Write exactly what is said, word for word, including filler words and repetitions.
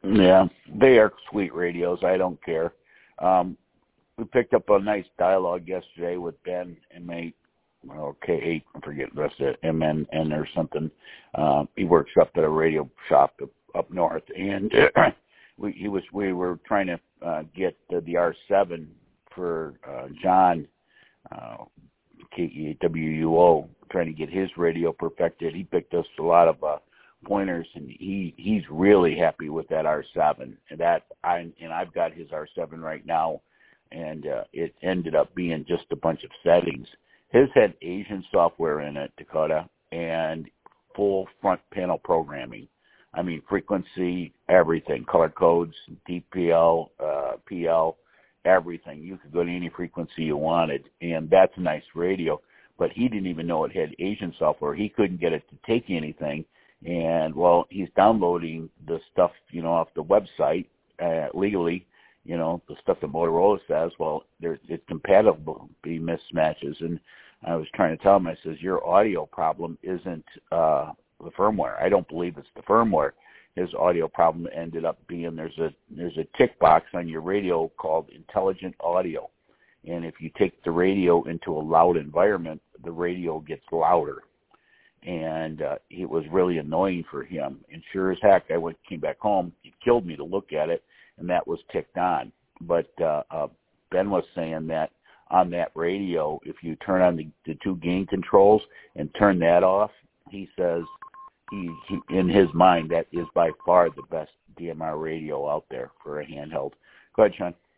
Yeah, they are sweet radios. I don't care. Um, we picked up a nice dialogue yesterday with Ben and mate, well, K eight, I forget the rest of it, M N N or something. Uh, he works up at a radio shop up, up north, and we he was we were trying to uh, get the, the R seven for uh, John uh, K E W U O, trying to get his radio perfected. He picked us a lot of uh, pointers, and he he's really happy with that R seven, and that I and I've got his R seven right now, and uh, it ended up being just a bunch of settings. His had Asian software in it, Dakota, and full front panel programming. I mean, frequency, everything, color codes, D P L, uh, P L, everything. You could go to any frequency you wanted, and that's a nice radio. But he didn't even know it had Asian software. He couldn't get it to take anything. And, well, he's downloading the stuff, you know, off the website uh, legally, you know, the stuff that Motorola says. Well, there, it's compatible, be mismatches. And I was trying to tell him, I says, your audio problem isn't uh, the firmware. I don't believe it's the firmware. His audio problem ended up being there's a there's a tick box on your radio called intelligent audio. And if you take the radio into a loud environment, the radio gets louder. And uh, it was really annoying for him. And sure as heck, I went came back home. It killed me to look at it, and that was ticked on. But uh, uh, Ben was saying that on that radio, if you turn on the, the two gain controls and turn that off, he says he, he in his mind that is by far the best D M R radio out there for a handheld. Go ahead, Sean.